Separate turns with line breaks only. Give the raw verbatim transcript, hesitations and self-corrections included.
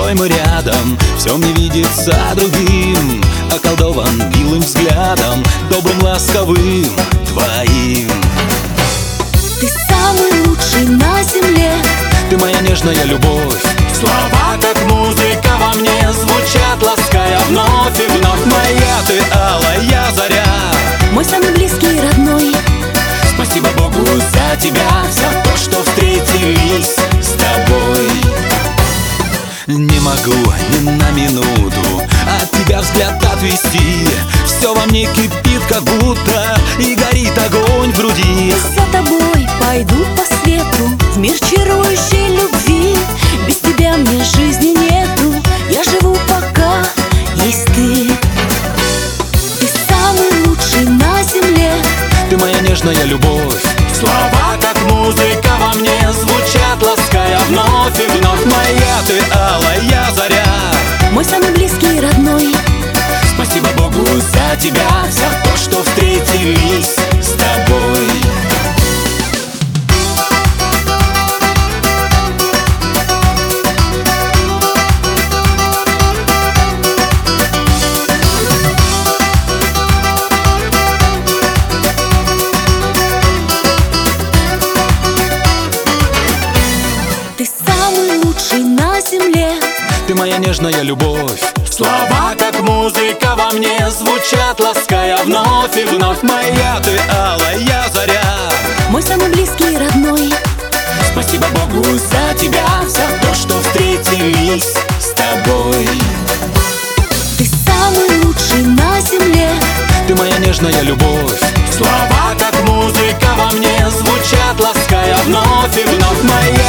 тобой мы рядом, все мне видится другим, околдован милым взглядом, добрым, ласковым твоим.
Ты самый лучший на земле,
ты моя нежная любовь.
Слова, как музыка во мне, звучат, лаская вновь и вновь.
Моя ты алая заря,
мой самый близкий и родной.
Спасибо Богу за тебя, за то, что встретились с тобой.
Не могу ни на минуту от тебя взгляд отвести. Все во мне кипит, как будто, и горит огонь в груди.
За тобой пойду по свету, в мир чарующей любви. Без тебя мне жизни нету, я живу, пока есть ты. Ты самый лучший на земле,
ты моя нежная любовь.
Слова, как музыка во мне, звучат, лаская вновь и вновь.
Моя ты алая заря,
мой самый близкий и родной.
Спасибо Богу за тебя, за то, что встретились с тобой.
Ты самый лучший на земле,
ты моя нежная любовь.
Слова, как музыка во мне, звучат, лаская вновь и вновь.
Моя ты алая заря,
мой самый близкий и родной.
Спасибо Богу за тебя, за то, что встретились с тобой.
Ты самый лучший на земле,
ты моя нежная любовь.
Слова, как музыка во мне, звучат, лаская вновь и вновь.
Моя